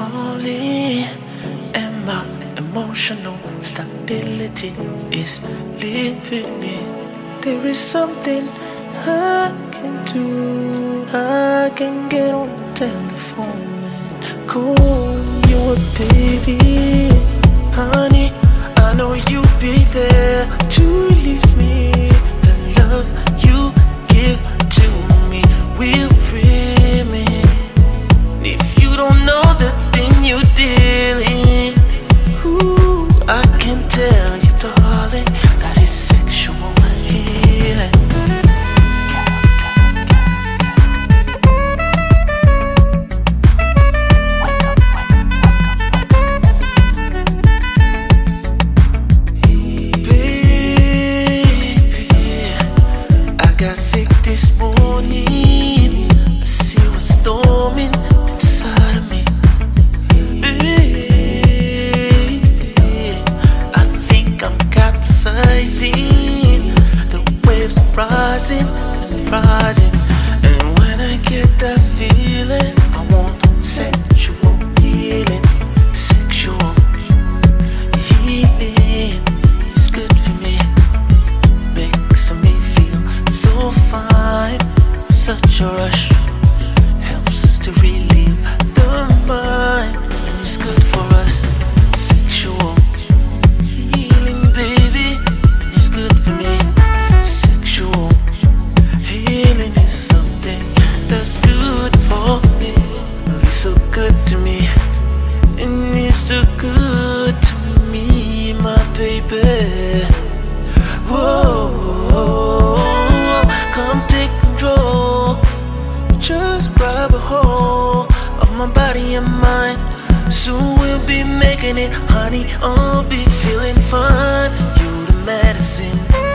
falling, and my emotional stability is leaving me. There is something I can do. I can get on the telephone and call you a baby. Honey, I know you'll be there to relieve me. The love you give to me will free me. If you don't know the thing you're dealing, ooh, I can tell you, darling, that it's sexual healing. Got sick this morning. I see what's storming inside of me. I think I'm capsizing. The waves are rising and rising. And when I get that feeling, I want sexual healing. Sexual healing is good for me. Makes me feel so fine, such a rush. Helps us to relieve the mind, and it's good for us. Sexual healing, baby, and it's good for me. Sexual healing is something that's good for me. It's so good to me, and it's so good to me, my baby. Whoa, come take control. Just grab a hold of my body and mind. Soon we'll be making it, honey. I'll be feeling fine. You the medicine.